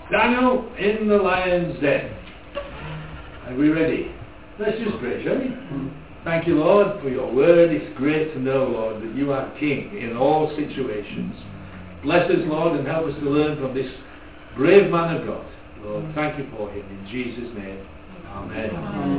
Daniel in the lion's den. Are we ready? Let's just pray, shall we? Thank you, Lord, for your word. It's great to know, Lord, that you are King in all situations. Bless us, Lord, and help us to learn from this brave man of God. Lord, thank you for him. In Jesus' name, amen.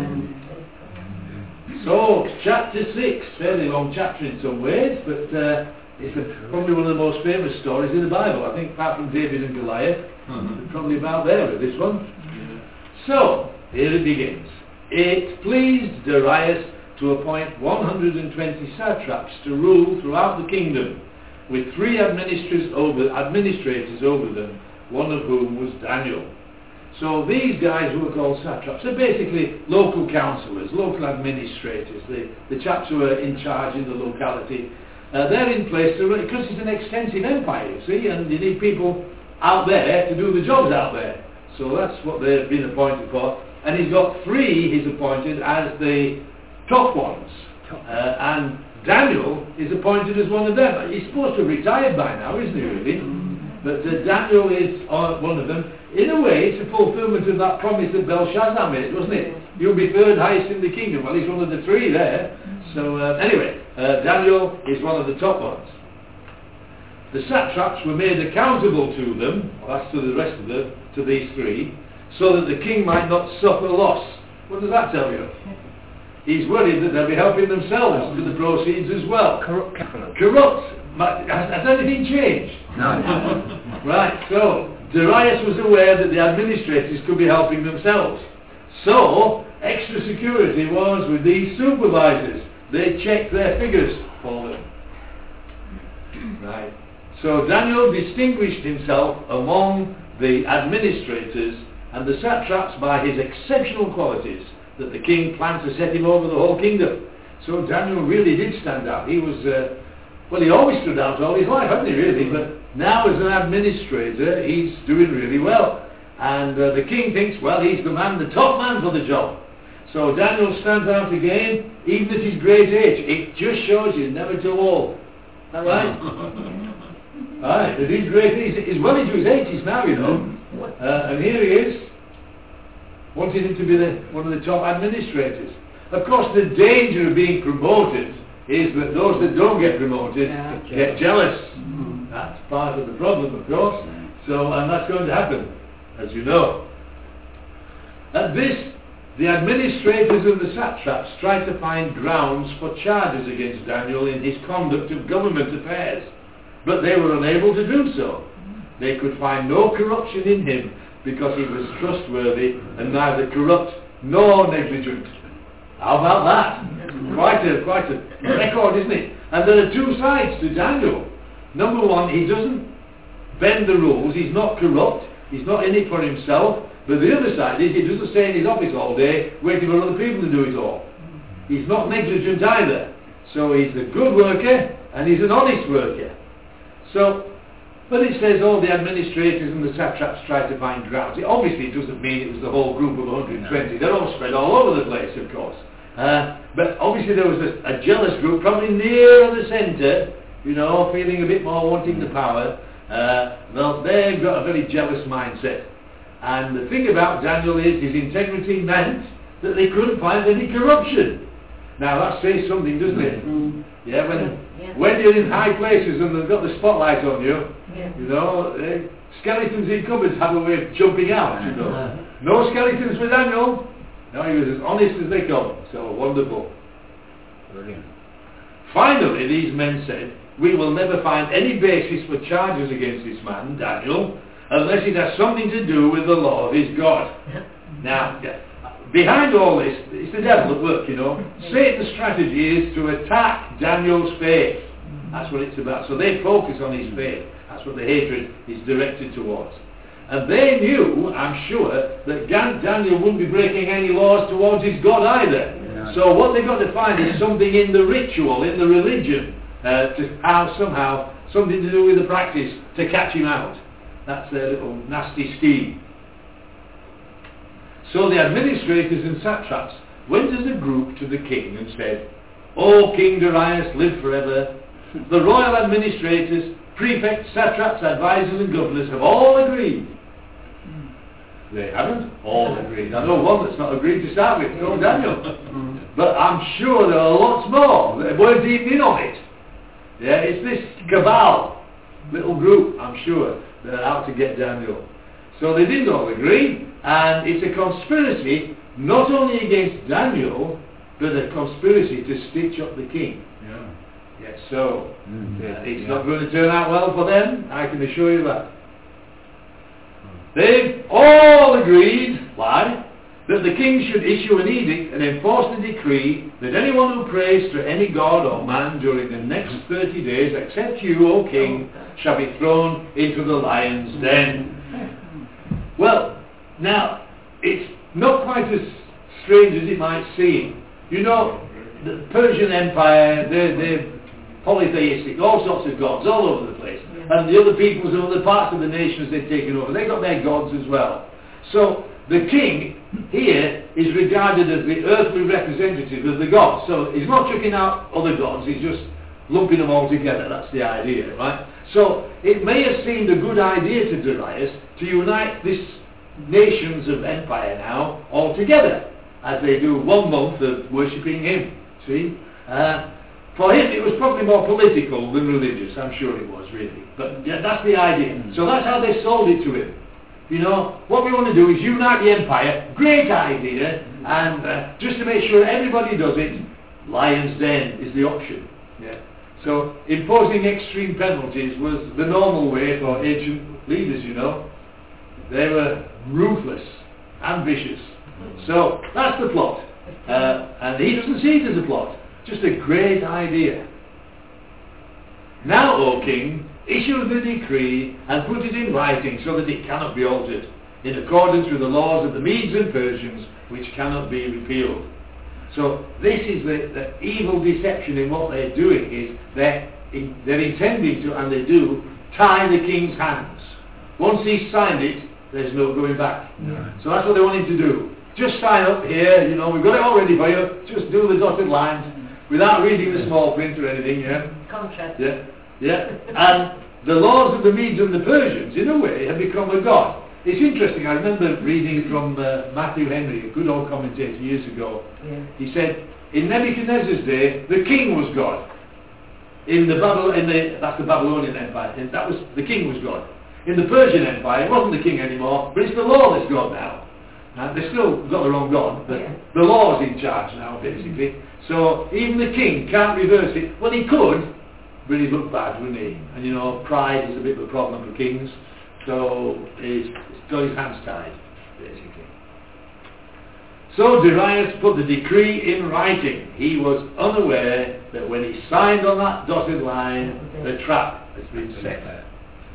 So, chapter 6, fairly long chapter in some ways, but it's probably one of the most famous stories in the Bible. I think apart from David and Goliath, probably about there with this one. So, here it begins. It pleased Darius to appoint 120 satraps to rule throughout the kingdom, with 3 administrators over them, one of whom was Daniel. So these guys who are called satraps are basically local councillors, local administrators, the chaps who are in charge in the locality. They're in place because it's an extensive empire, you see, and you need people out there to do the jobs out there. So that's what they've been appointed for. And he's got 3 he's appointed as the top ones. And Daniel is appointed as one of them. He's supposed to have retired by now, isn't he, really? But Daniel is one of them. In a way, it's a fulfillment of that promise that Belshazzar made, wasn't it? You'll be third highest in the kingdom. Well, he's one of the 3 there. So anyway, Daniel is one of the top ones. The satraps were made accountable to them, well, that's to the rest of them, to these 3, so that the king might not suffer loss. What does that tell you? He's worried that they'll be helping themselves to the proceeds as well. Corrupt. Has anything changed? No. Right, so Darius was aware that the administrators could be helping themselves. So, extra security was with these supervisors. They checked their figures for them. Right. So Daniel distinguished himself among the administrators and the satraps by his exceptional qualities that the king planned to set him over the whole kingdom. So Daniel really did stand out. He was, he always stood out all his life, hadn't he, really? But now as an administrator, he's doing really well. And the king thinks, well, he's the top man for the job. So Daniel stands out again, even at his great age. It just shows he's never too old. Is that right? Right, at his great age, he's well into his 80s now, you know. And here he is, wanting him to be one of the top administrators. Of course, the danger of being promoted is that those that don't get promoted get jealous. That's part of the problem, of course. So, and that's going to happen, as you know. At this, the administrators and the satraps tried to find grounds for charges against Daniel in his conduct of government affairs, but they were unable to do so. They could find no corruption in him because he was trustworthy and neither corrupt nor negligent. How about that? Quite a record, isn't it? And there are 2 sides to Daniel. Number 1, he doesn't bend the rules, he's not corrupt, he's not in it for himself, but the other side is he doesn't stay in his office all day waiting for other people to do it all. He's not negligent either. So he's a good worker and he's an honest worker. So, but it says all the administrators and the satraps tried to find grounds. It obviously doesn't mean it was the whole group of 120. They're all spread all over the place, of course. But obviously there was a jealous group, probably near the centre, you know, feeling a bit more wanting the power. Well, they've got a very jealous mindset. And the thing about Daniel is his integrity meant that they couldn't find any corruption. Now that says something, doesn't it? Yeah, when you're in high places and they've got the spotlight on you, you know, skeletons in cupboards have a way of jumping out, you know. No skeletons for Daniel. No, he was as honest as they come. So wonderful. Brilliant. Finally, these men said, we will never find any basis for charges against this man, Daniel, unless it has something to do with the law of his God. Now, behind all this, it's the devil at work, you know. Satan's strategy is to attack Daniel's faith. That's what it's about. So they focus on his faith. That's what the hatred is directed towards. And they knew, I'm sure, that Daniel wouldn't be breaking any laws towards his God either. Yeah. So what they've got to find is something in the ritual, in the religion, to have somehow something to do with the practice to catch him out. That's their little nasty scheme. So the administrators and satraps went as a group to the king and said, O King Darius, live forever. The royal administrators, prefects, satraps, advisors and governors have all agreed They haven't all agreed. I know one that's not agreed to start with, no Daniel. But I'm sure there are lots more that weren't even in on it. Yeah, it's this cabal, little group, I'm sure, that are out to get Daniel. So they didn't all agree, and it's a conspiracy not only against Daniel, but a conspiracy to stitch up the king. Yeah. Yes, so it's not going to turn out well for them, I can assure you that. They've all agreed, why? That the king should issue an edict and enforce the decree that anyone who prays to any god or man during the next 30 days, except you, O king, shall be thrown into the lion's den. Well, now, it's not quite as strange as it might seem. You know, the Persian Empire, they're polytheistic, all sorts of gods all over the place. And the other peoples and other parts of the nations they've taken over, they've got their gods as well. So the king here is regarded as the earthly representative of the gods. So he's not chucking out other gods, he's just lumping them all together. That's the idea, right? So it may have seemed a good idea to Darius to unite these nations of empire now all together, as they do 1 month of worshipping him. See? For him it was probably more political than religious, I'm sure it was really. But yeah, that's the idea. So that's how they sold it to him. You know, what we want to do is unite the empire, great idea, and just to make sure everybody does it, lion's den is the option. Yeah. So imposing extreme penalties was the normal way for ancient leaders, you know. They were ruthless and vicious. So that's the plot. And he doesn't see it as a plot. Just a great idea. Now, O king, issue the decree and put it in writing so that it cannot be altered, in accordance with the laws of the Medes and Persians, which cannot be repealed. So this is the evil deception in what they're doing, is they're intending to, and they do, tie the king's hands. Once he's signed it, there's no going back. No. So that's what they want him to do. Just sign up here, you know, we've got it all ready for you, just do the dotted lines, without reading the small print or anything, yeah? Contract. Yeah, yeah. And the laws of the Medes and the Persians, in a way, have become a god. It's interesting, I remember reading from Matthew Henry, a good old commentator years ago. Yeah. He said, in Nebuchadnezzar's day, the king was God. That's the Babylonian Empire, and that was, the king was God. In the Persian Empire, it wasn't the king anymore, but it's the law that's God now. They still got their own God, but the law's in charge now, basically. So even the king can't reverse it. Well, he could, but he'd look bad, wouldn't he? And you know, pride is a bit of a problem for kings. So he's got his hands tied, basically. So Darius put the decree in writing. He was unaware that when he signed on that dotted line, the trap has been set.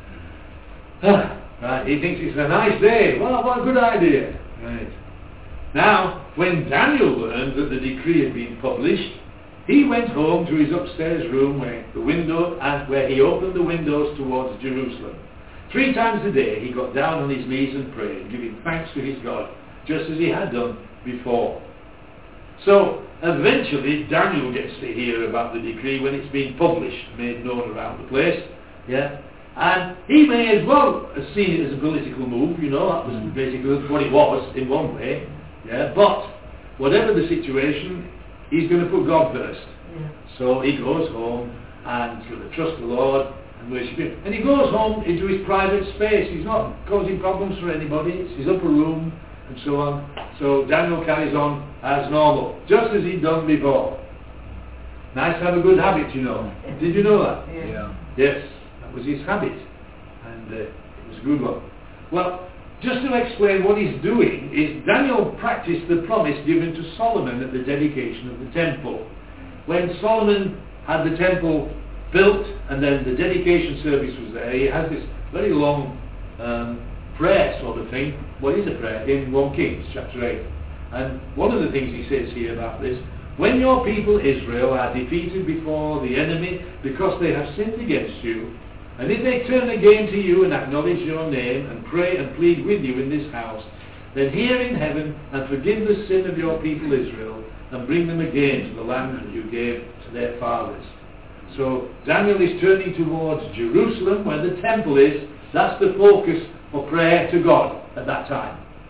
Right, he thinks it's a nice day. Well, what a good idea. Right. Now, when Daniel learned that the decree had been published, he went home to his upstairs room where he opened the windows towards Jerusalem. 3 times a day he got down on his knees and prayed, giving thanks to his God, just as he had done before. So, eventually Daniel gets to hear about the decree when it's been published, made known around the place. Yeah. And he may as well have seen it as a political move, you know, that was basically what it was in one way. Yeah, but whatever the situation, he's going to put God first. Yeah. So he goes home and he's going to trust the Lord and worship him. And he goes home into his private space. He's not causing problems for anybody. It's his upper room and so on. So Daniel carries on as normal, just as he'd done before. Nice to have a good habit, you know. Did you know that? Yeah. Yes. Was his habit, and it was a good one. Well, just to explain what he's doing is Daniel practiced the promise given to Solomon at the dedication of the temple. When Solomon had the temple built and then the dedication service was there, he has this very long prayer sort of thing. What is a prayer? In 1 Kings chapter 8. And one of the things he says here about this, when your people Israel are defeated before the enemy because they have sinned against you, and if they turn again to you and acknowledge your name and pray and plead with you in this house, then hear in heaven and forgive the sin of your people Israel and bring them again to the land that you gave to their fathers. So Daniel is turning towards Jerusalem where the temple is. That's the focus for prayer to God at that time.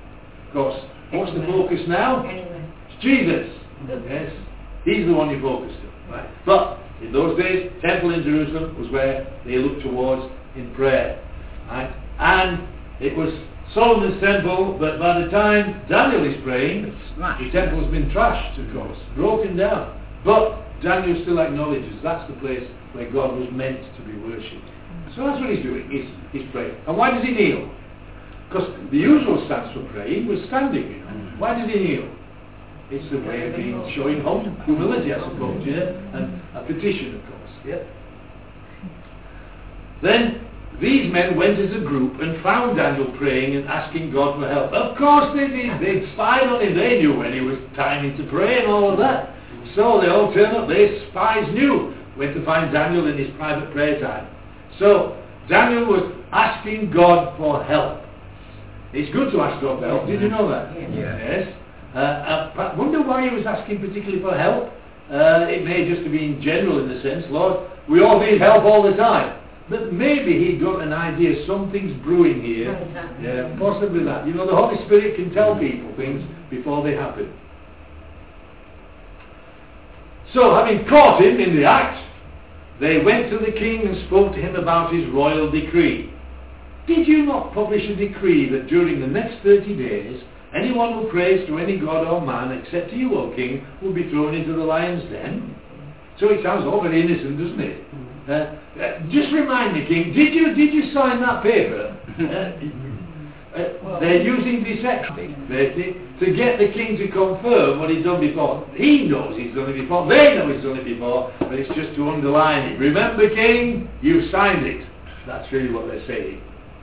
Of course, what's the focus now? It's Jesus. Yes, he's the one you focus on. Right. But in those days, temple in Jerusalem was where they looked towards in prayer. Right? And it was Solomon's temple, but by the time Daniel is praying, the temple's been trashed, of course, broken down. But Daniel still acknowledges that's the place where God was meant to be worshipped. So that's what he's doing, he's praying. And why does he kneel? Because the usual stance for praying was standing, you know. Why does he kneel? It's the way of being showing humility, I suppose, yeah? And a petition, of course, yeah? Then these men went as a group and found Daniel praying and asking God for help. Of course they did. They'd spied on him. They knew when he was timing to pray and all of that. So they all turned up. Their spies knew when to find Daniel in his private prayer time. So Daniel was asking God for help. It's good to ask God for help. Did you know that? Yes. I wonder why he was asking particularly for help. It may just have been general in the sense, Lord, we all need help all the time. But maybe he got an idea something's brewing here. Yeah, possibly that. You know, the Holy Spirit can tell people things before they happen. So, having caught him in the act, they went to the king and spoke to him about his royal decree. Did you not publish a decree that during the next 30 days, anyone who prays to any god or man except to you, O king, will be thrown into the lion's den? So it sounds all very innocent, doesn't it? Just remind me, king, did you sign that paper? They're using deception, basically, to get the king to confirm what he's done before. He knows he's done it before, they know he's done it before, but it's just to underline it. Remember, king, you signed it. That's really what they're saying.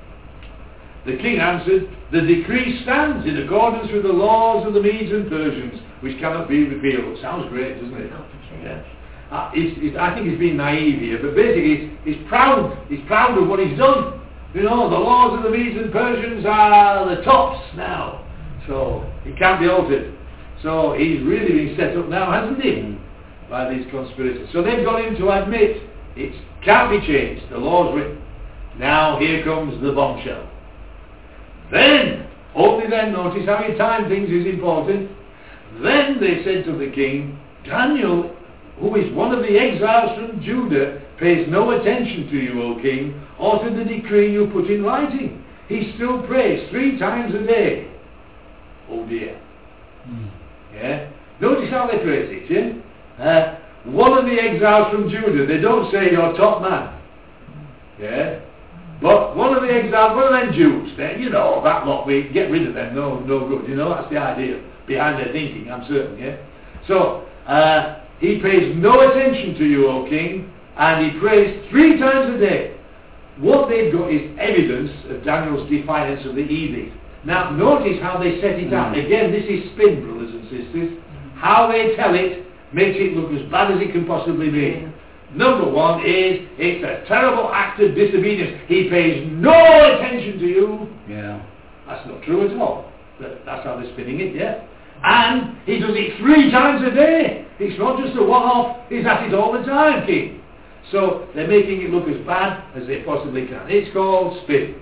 The king answered, the decree stands in accordance with the laws of the Medes and Persians, which cannot be repealed. Sounds great, doesn't it? Yeah. I think he's being naive here, but basically he's proud. He's proud of what he's done. You know, the laws of the Medes and Persians are the tops now, so it can't be altered. So he's really been set up now, hasn't he, by these conspirators. So they've got him to admit it can't be changed. The law's written. Now here comes the bombshell. Then, only then, notice how you time things is important. Then they said to the king, Daniel, who is one of the exiles from Judah, pays no attention to you, O king, or to the decree you put in writing. He still prays 3 times a day. Oh dear. Yeah? Notice how they praise it, yeah? One of the exiles from Judah. They don't say your top man. Yeah? But one of the exiles, one of them Jews, then, you know, that lot, we get rid of them, no good. You know, that's the idea behind their thinking, I'm certain, yeah? So, he pays no attention to you, O king, and he prays 3 times a day. What they've got is evidence of Daniel's defiance of the edict. Now, notice how they set it up. Again, this is spin, brothers and sisters. How they tell it makes it look as bad as it can possibly be. Number one is, it's a terrible act of disobedience. He pays no attention to you. Yeah. That's not true at all. But that's how they're spinning it, yeah? And he does it 3 times a day. It's not just a one-off. He's at it all the time, king. So they're making it look as bad as they possibly can. It's called spin.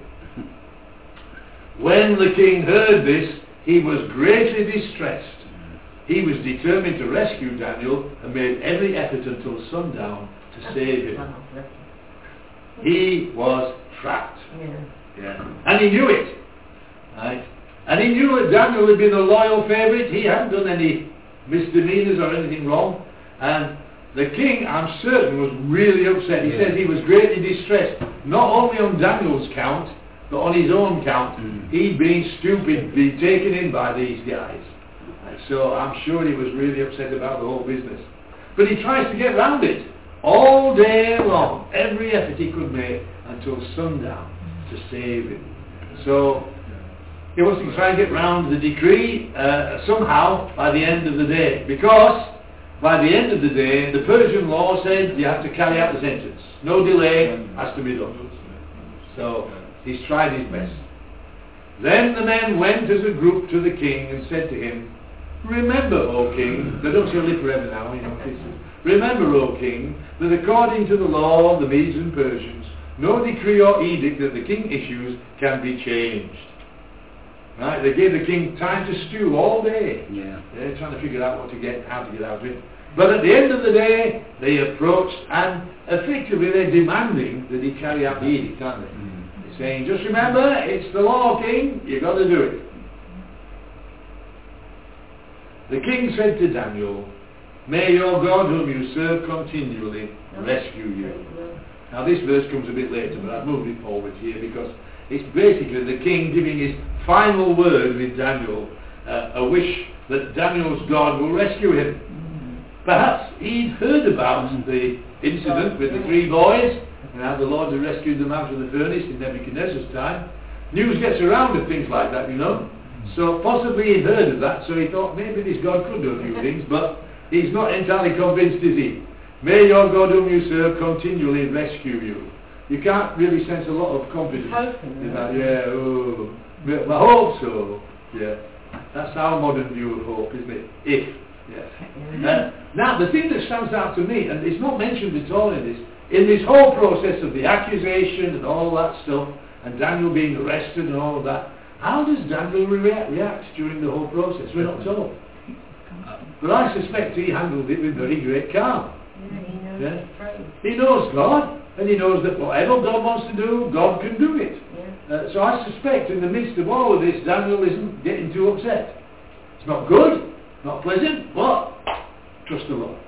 When the king heard this, he was greatly distressed. He was determined to rescue Daniel and made every effort until sundown to save him. He was trapped. Yeah. And he knew it. Right? And he knew that Daniel had been a loyal favourite. He hadn't done any misdemeanours or anything wrong. And the king, I'm certain, was really upset. He says he was greatly distressed, not only on Daniel's count, but on his own count. He'd been stupid, been taken in by these guys. And so I'm sure he was really upset about the whole business. But he tries to get round it all day long, every effort he could make until sundown to save him. So he wants to try and get round the decree somehow by the end of the day, because by the end of the day the Persian law said you have to carry out the sentence. No delay, has to be done. So he's tried his best. Then the men went as a group to the king and said to him, remember, O king, they don't say live forever now, you know, remember, O king, that according to the law of the Medes and Persians, no decree or edict that the king issues can be changed. Right? They gave the king time to stew all day. Yeah. They're trying to figure out how to get out of it. But at the end of the day, they approached, and effectively they're demanding that he carry out the edict, aren't they? They're saying, just remember, it's the law, king, you've got to do it. The king said to Daniel, may your God whom you serve continually rescue you. Now this verse comes a bit later, but I've moved it forward here because it's basically the king giving his final word with Daniel, a wish that Daniel's God will rescue him. Perhaps he'd heard about the incident with the 3 boys and how the Lord had rescued them out of the furnace in Nebuchadnezzar's time. News gets around of things like that, you know. So possibly he'd heard of that, so he thought maybe this God could do a few things, but he's not entirely convinced, is he? May your God whom you serve continually rescue you. You can't really sense a lot of confidence in that. Yeah, oh, I hope so. Yeah, that's our modern view of hope, isn't it? If. Yes. Now, the thing that stands out to me, and it's not mentioned at all in this whole process of the accusation and all that stuff, and Daniel being arrested and all of that, how does Daniel react during the whole process? We're not told. But I suspect he handled it with very great calm. Yeah? He knows God, and he knows that whatever God wants to do, God can do it. So I suspect in the midst of all of this, Daniel isn't getting too upset. It's not good. Not pleasant, but trust the Lord.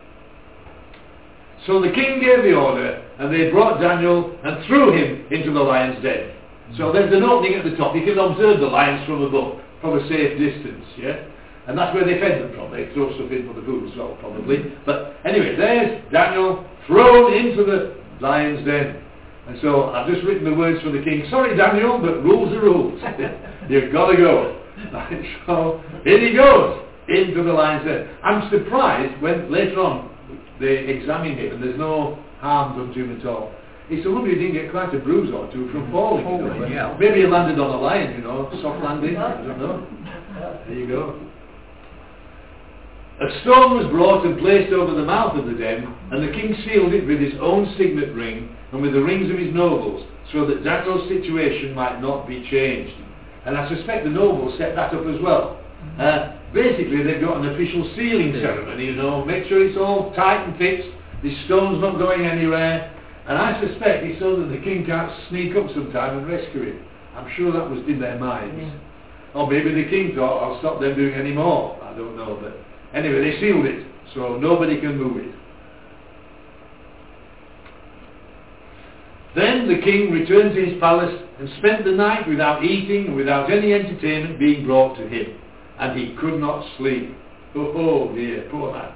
So the king gave the order, and they brought Daniel and threw him into the lion's den. So there's an opening at the top. You can observe the lions from above, from a safe distance, yeah? And that's where they fed them from. They throw stuff in for the food as well, probably. But anyway, there's Daniel thrown into the lion's den. And so I've just written the words for the king. Sorry, Daniel, but rules are rules. You've got to go. So here he goes. Into the lion's den. I'm surprised when later on they examine him and there's no harm done to him at all. It's a wonder he didn't get quite a bruise or two from falling. Yeah. Maybe he landed on a lion, you know, soft landing. I don't know. There you go. A stone was brought and placed over the mouth of the den, and the king sealed it with his own signet ring and with the rings of his nobles, so that Daniel's situation might not be changed. And I suspect the nobles set that up as well. Basically, they've got an official sealing ceremony, you know, make sure it's all tight and fixed, this stone's not going anywhere, and I suspect it's so that the king can't sneak up sometime and rescue him. I'm sure that was in their minds. Yeah. Or maybe the king thought, I'll stop them doing any more. I don't know, but anyway, they sealed it, so nobody can move it. Then the king returned to his palace and spent the night without eating and without any entertainment being brought to him. And he could not sleep. Oh dear, poor man.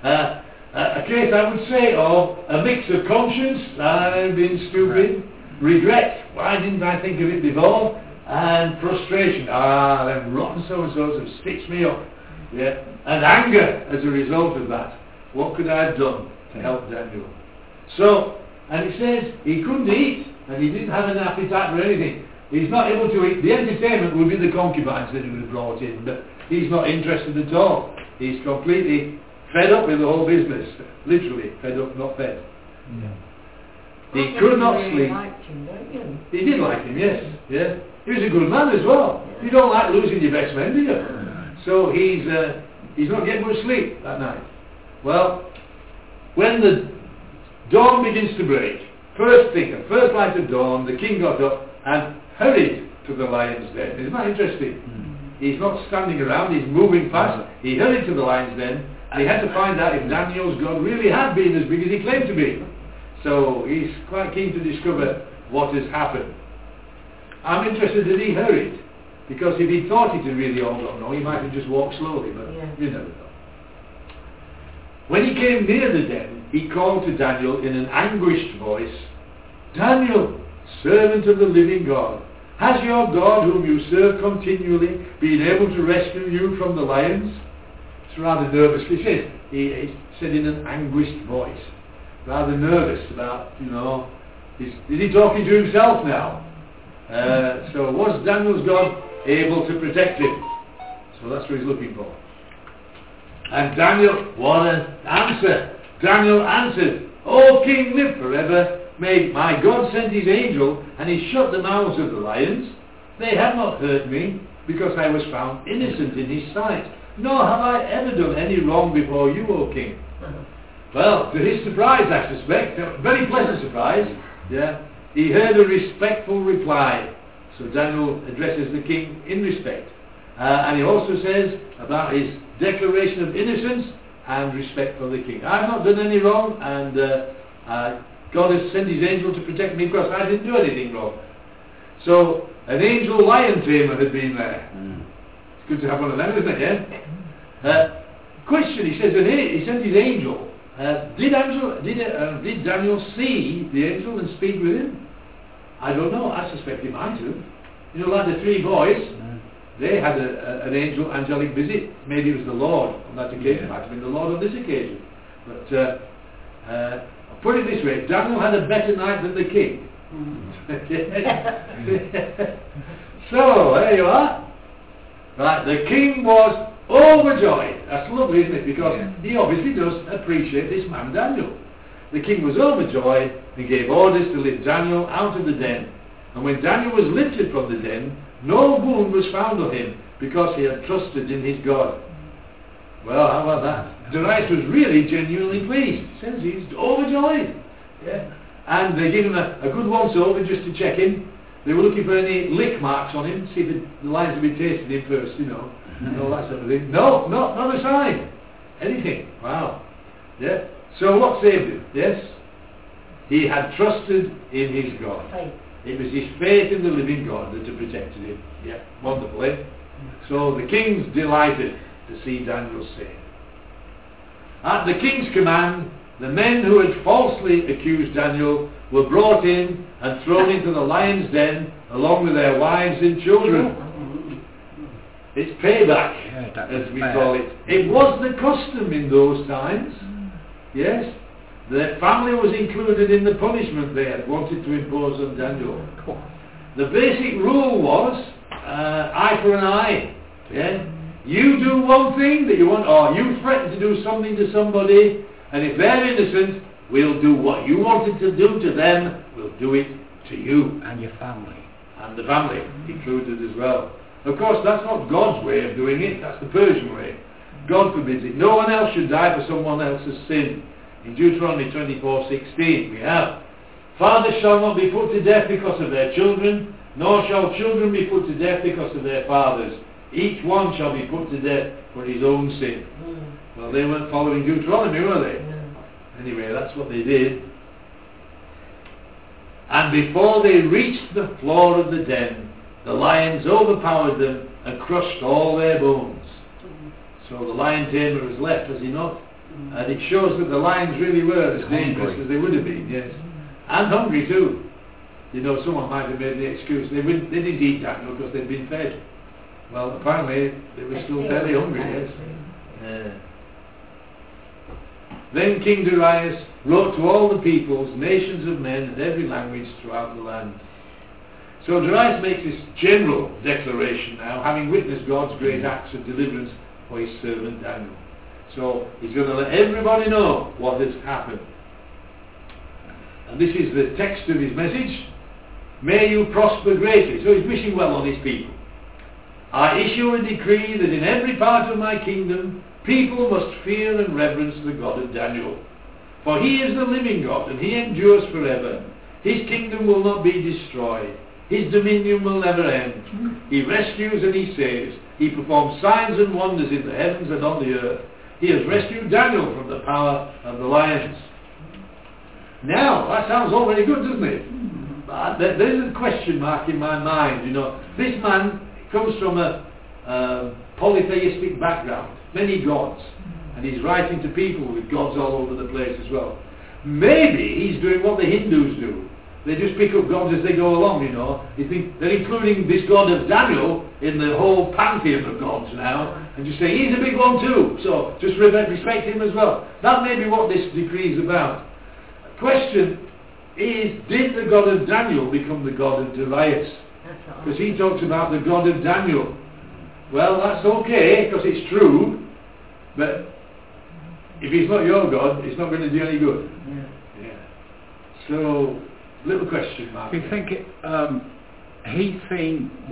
A case, I would say, of a mix of conscience, I've been stupid, regret, why didn't I think of it before, and frustration, them rotten so-and-sos have stitched me up, yeah, and anger as a result of that. What could I have done to help Daniel? So, and it says he couldn't eat, and he didn't have an appetite for anything. He's not able to eat. The entertainment would be the concubines that he would have brought in, but he's not interested at all. He's completely fed up with the whole business. Literally, fed up, not fed. Yeah. He could not sleep. Liked him, don't you? He did like him, yes. Yeah. He was a good man as well. Yeah. You don't like losing your best man, do you? So he's not getting much sleep that night. Well, when the dawn begins to break, first light of dawn, the king got up and hurried to the lion's den. Isn't that interesting? He's not standing around, he's moving fast. He hurried to the lion's den, and he had to find out if Daniel's God really had been as big as he claimed to be. So he's quite keen to discover what has happened. I'm interested that he hurried, because if he thought it had really all gone wrong, he might have just walked slowly, but you never know. When he came near the den, he called to Daniel in an anguished voice, "Daniel, servant of the living God, has your God, whom you serve continually, been able to rescue you from the lions?" It's rather nervous. He said in an anguished voice, rather nervous about, is he talking to himself now? So was Daniel's God able to protect him? So that's what he's looking for. And Daniel, what an answer! Daniel answered, "O king, live forever. May my God send his angel, and he shut the mouths of the lions. They have not hurt me, because I was found innocent in his sight. Nor have I ever done any wrong before you, O king. Well, to his surprise, I suspect, a very pleasant surprise, he heard a respectful reply. So Daniel addresses the king in respect. And he also says about his declaration of innocence and respect for the king. I've not done any wrong, and God has sent his angel to protect me because I didn't do anything wrong. So an angel lion tamer had been there. It's good to have one of them, isn't it? Yeah. Question: he says that he sent his angel. Did Daniel see the angel and speak with him? I don't know. I suspect he might have. You know, like the three boys, they had an angelic visit. Maybe it was the Lord on that occasion. It might have been the Lord on this occasion. But I'll put it this way: Daniel had a better night than the king. So there you are. Right, the king was overjoyed. That's lovely, isn't it? Because he obviously does appreciate this man Daniel. The king was overjoyed and gave orders to lift Daniel out of the den. And when Daniel was lifted from the den, no wound was found on him, because he had trusted in his God. Well, how about that? Darius was really genuinely pleased. Says he's overjoyed. Yeah. And they gave him a good once over just to check him. They were looking for any lick marks on him, see if the lions would be tasting him first, you know, and all that sort of thing. No, not a sign. Anything. Wow. Yeah. So what saved him? Yes? He had trusted in his God. Faith. It was his faith in the living God that had protected him. Yeah, wonderful, eh? So the king's delighted to see Daniel saved. At the king's command, the men who had falsely accused Daniel were brought in and thrown into the lion's den along with their wives and children. It's payback, as we call it. It was the custom in those times. Yes, the family was included in the punishment they had wanted to impose on Daniel. The basic rule was eye for an eye. Yeah? You do one thing that you want, or you threaten to do something to somebody, and if they're innocent, we'll do what you wanted to do to them, we'll do it to you. And your family. And the family included as well. Of course, that's not God's way of doing it, that's the Persian way. God forbids it. No one else should die for someone else's sin. In Deuteronomy 24:16 we have, fathers shall not be put to death because of their children, nor shall children be put to death because of their fathers. Each one shall be put to death for his own sin. Well, they weren't following Deuteronomy, were they? Anyway, that's what they did. And before they reached the floor of the den, the lions overpowered them and crushed all their bones. So the lion tamer was left, has he not? And it shows that the lions really were as dangerous as they would have been, yes. And hungry too. You know, someone might have made the excuse, they didn't eat Daniel because they'd been fed. Well, apparently they were still fairly hungry, yes. Then King Darius wrote to all the peoples, nations of men, and every language throughout the land. So Darius makes this general declaration now, having witnessed God's great acts of deliverance for his servant Daniel. So he's going to let everybody know what has happened. And this is the text of his message. May you prosper greatly. So he's wishing well on his people. I issue a decree that in every part of my kingdom, people must fear and reverence the God of Daniel. For he is the living God, and he endures forever. His kingdom will not be destroyed. His dominion will never end. He rescues and he saves. He performs signs and wonders in the heavens and on the earth. He has rescued Daniel from the power of the lions. Now, that sounds all very good, doesn't it? But there's a question mark in my mind, you know. This man comes from a polytheistic background, many gods, and he's writing to people with gods all over the place as well. Maybe he's doing what the Hindus do. They just pick up gods as they go along, you know. You think they're including this God of Daniel in the whole pantheon of gods now, and just say he's a big one too, so just respect him as well. That may be what this decree is about. The question is, did the God of Daniel become the God of Darius? Because he talks about the God of Daniel. Well, that's okay, because it's true, but if he's not your God, it's not going to do any good. Yeah. So, little question mark. Do you think he's seen what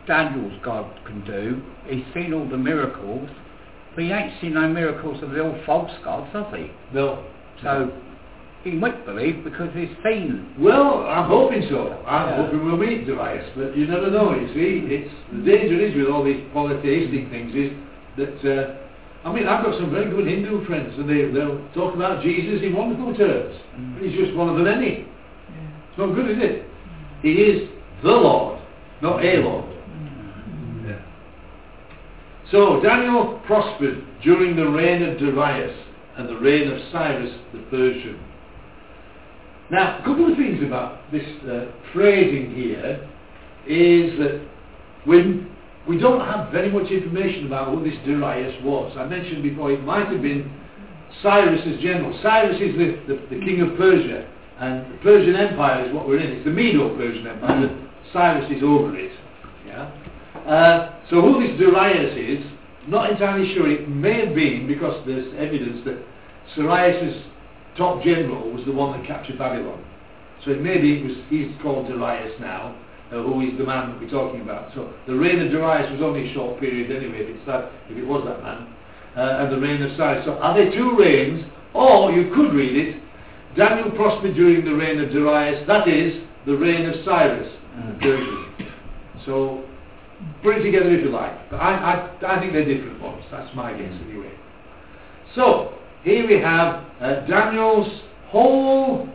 Daniel's God can do, he's seen all the miracles, but he ain't seen no miracles of the old false gods, has he? No. So he might believe because he's seen. Well, I'm hoping so. I'm hoping we'll meet Darius, but you never know, you see. It's the danger is with all these polytheistic things is that, I mean, I've got some very good Hindu friends, and they'll talk about Jesus in wonderful terms. But he's just one of the many. It's not good, is it? He is the Lord, not a Lord. Yeah. So Daniel prospered during the reign of Darius and the reign of Cyrus the Persian. Now, a couple of things about this phrasing here is that we don't have very much information about who this Darius was. I mentioned before it might have been Cyrus as general. Cyrus is the king of Persia, and the Persian Empire is what we're in. It's the Medo-Persian Empire, but Cyrus is over it. Yeah. So who this Darius is, not entirely sure. It may have been because there's evidence that Cyrus's top general was the one that captured Babylon. So it maybe he's called Darius now, who is the man that we're talking about. So the reign of Darius was only a short period anyway, if it was that man. And the reign of Cyrus. So are there two reigns? Or you could read it, Daniel prospered during the reign of Darius, that is, the reign of Cyrus, the Persian. So put it together if you like. But I think they're different ones. That's my guess anyway. So here we have Daniel's whole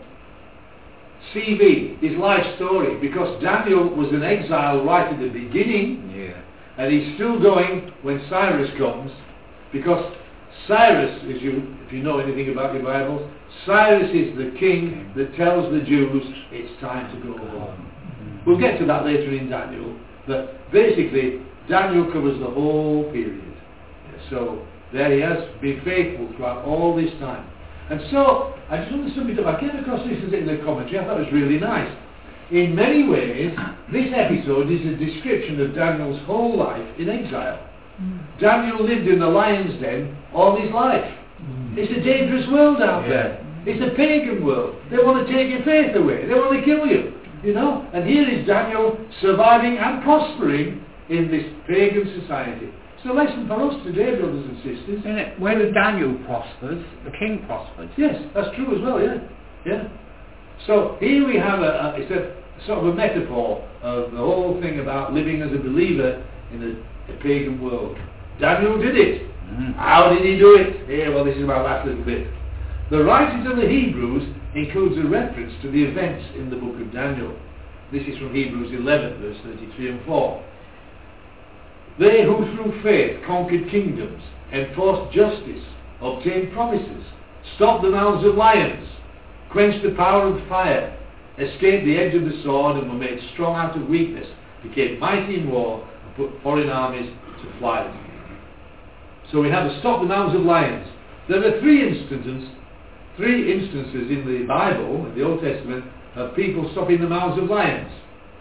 CV, his life story, because Daniel was an exile right at the beginning, and he's still going when Cyrus comes, because Cyrus, if you know anything about your Bible, Cyrus is the king that tells the Jews it's time to go home. We'll get to that later in Daniel, but basically Daniel covers the whole period. So there he has been faithful throughout all this time. And so, I just want to sum it up. I came across this in the commentary. I thought it was really nice. In many ways, this episode is a description of Daniel's whole life in exile. Daniel lived in the lion's den all his life. It's a dangerous world out there. It's a pagan world. They want to take your faith away. They want to kill you. You know? And here is Daniel surviving and prospering in this pagan society. It's a lesson for us today, brothers and sisters. Isn't it? When Daniel prospers, the king prospers. Yes, that's true as well, yeah. So here we have it's a sort of a metaphor of the whole thing about living as a believer in a pagan world. Daniel did it. How did he do it? Well, this is my last little bit. The writings of the Hebrews includes a reference to the events in the book of Daniel. This is from Hebrews 11, verse 33 and 4. They who through faith conquered kingdoms, enforced justice, obtained promises, stopped the mouths of lions, quenched the power of fire, escaped the edge of the sword, and were made strong out of weakness, became mighty in war, and put foreign armies to flight. So we have to stop the mouths of lions. There are three instances in the Bible, in the Old Testament, of people stopping the mouths of lions.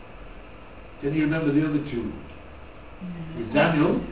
Can you remember the other two? With Daniel?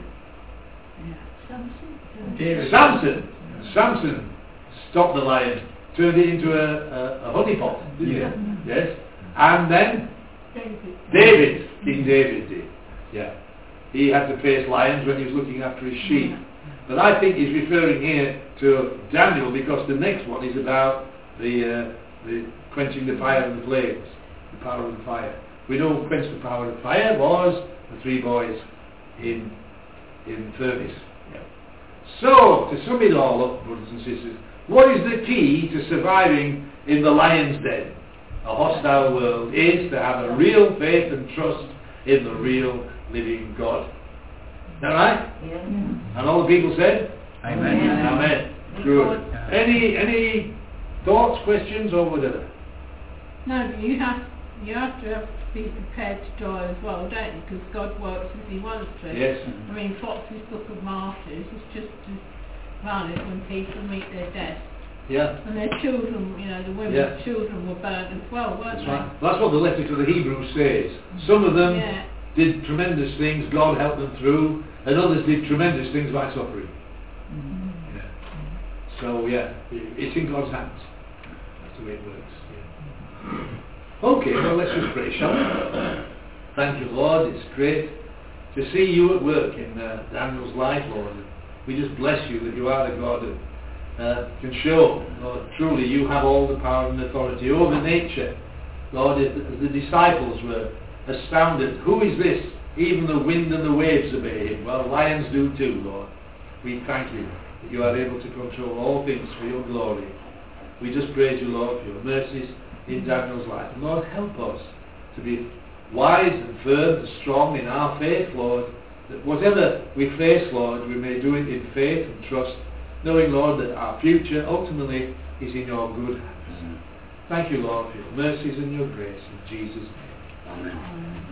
Samson stopped the lion, turned it into a honey pot, didn't he? Yes. And then King David did. Yeah. He had to face lions when he was looking after his sheep. But I think he's referring here to Daniel because the next one is about the quenching the fire and the flames, the power of the fire. We know quench the power of the fire was the three boys in furnace. Yeah. So, to sum it all up, brothers and sisters, what is the key to surviving in the lion's den, a hostile world, is to have a real faith and trust in the real living God. Is that right? Yeah. And all the people said? Amen. Amen. Good. Any thoughts, questions, or whatever? No, but you have to be prepared to die as well, don't you? Because God works as He wants to. Yes. I mean, Fox's Book of Martyrs is just as valid when people meet their death. Yeah. And their children, the women's children were burnt as well, weren't That's they? right. That's what the letter to the Hebrews says. Some of them did tremendous things, God helped them through, and others did tremendous things by suffering. Yeah. So it's in God's hands. That's the way it works. Yeah. Okay, well let's just pray, shall we? Thank you, Lord, it's great to see you at work in Daniel's life, Lord. We just bless you that you are the God that can show, Lord, truly you have all the power and authority over nature. Lord, as the disciples were astounded, who is this? Even the wind and the waves obey him. Well, lions do too, Lord. We thank you that you are able to control all things for your glory. We just praise you, Lord, for your mercies in Daniel's life. And Lord, help us to be wise and firm and strong in our faith, Lord, that whatever we face, Lord, we may do it in faith and trust, knowing, Lord, that our future ultimately is in your good hands. Thank you, Lord, for your mercies and your grace. In Jesus' name. Amen.